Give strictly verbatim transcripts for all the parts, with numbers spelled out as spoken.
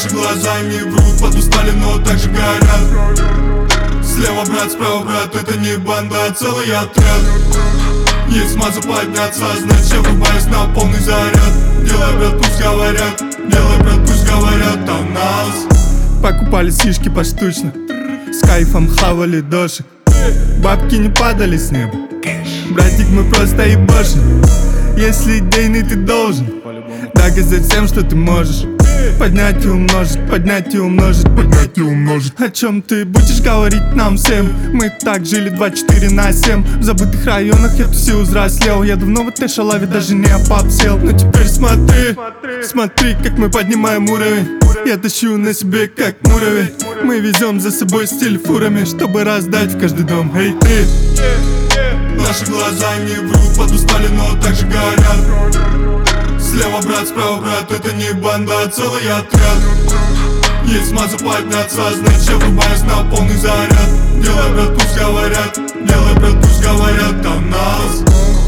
Наши глаза не врут, подустали, но также горят. Слева брат, справа брат, это не банда, а целый отряд. Есть смаза подняться, значит я врубаюсь на полный заряд. Делай, брат, пусть говорят, делай, брат, пусть говорят о нас. Покупали сишки поштучно, с кайфом хавали дошек. Бабки не падали с неба, братик, мы просто ебашим. Если идейный ты должен доказать всем, что ты можешь. Поднять и умножить, поднять и умножить, поднять и умножить. О чем ты будешь говорить нам всем? Мы так жили двадцать четыре на семь. В забытых районах я тусил, взрослел. Я давно в этой шалаве даже не опапсел. Но теперь смотри, смотри, как мы поднимаем уровень. Я тащу на себе, как муравей. Мы везем за собой стиль фурами, чтобы раздать в каждый дом. Эй, ты! Наши глаза не врут, подустали, но также горят. Слева брат, справа брат, это не банда, а целый отряд. Есть смаза подняться, значит я врубаюсь на полный заряд. Делай, брат, пусть говорят, делай, брат, пусть говорят о нас.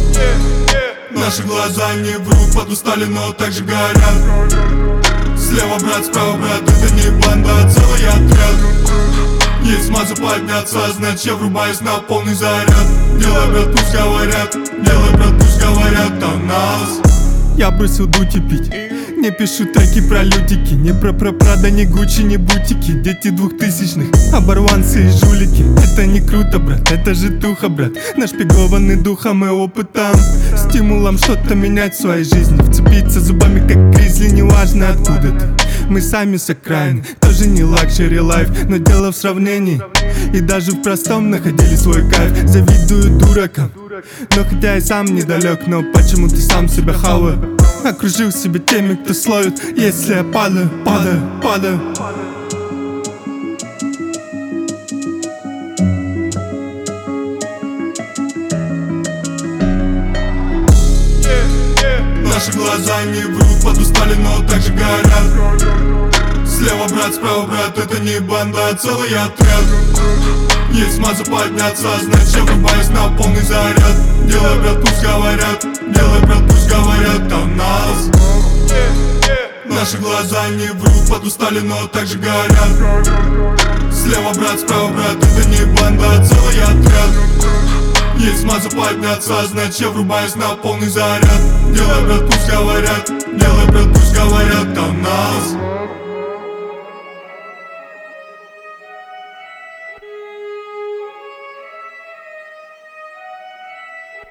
Наши глаза не врут, подустали, но также горят. Слева брат, справа брат, это не банда, а целый отряд. Есть смаза подняться, значит я врубаюсь на полный заряд. Делай, брат, пусть говорят, делай, брат, пусть говорят о нас. Я бросил дуть и пить. Не пишу треки про лютики, не про про Прада, не Гуччи, не бутики. Дети двухтысячных, оборванцы и жулики. Это не круто, брат, это же туха, брат. Нашпигованный духом и опытом, стимулом что-то менять в своей жизни. Вцепиться зубами, как гризли, неважно откуда ты. Мы сами с окраины, тоже не лакшери лайф, но дело в сравнении. И даже в простом находили свой кайф. Завидую дуракам, но хотя и сам недалек, но почему ты сам себя хаваю? Окружил себя теми, кто словит. Если я падаю, падаю, падаю. Наши глаза не врут, подустали, но также горят. Слева брат, справа брат, это не банда, а целый отряд. Есть смаза подняться, значит я врубаюсь на полный заряд. Делай, брат, пусть говорят, делай, брат, пусть говорят о нас. Наши глаза не врут, подустали, но также горят. Слева брат, справа брат, это не банда, а целый отряд. Есть смаза подняться, значит я врубаюсь на полный заряд. Делай, брат, пусть говорят, делай, брат, пусть говорят о нас.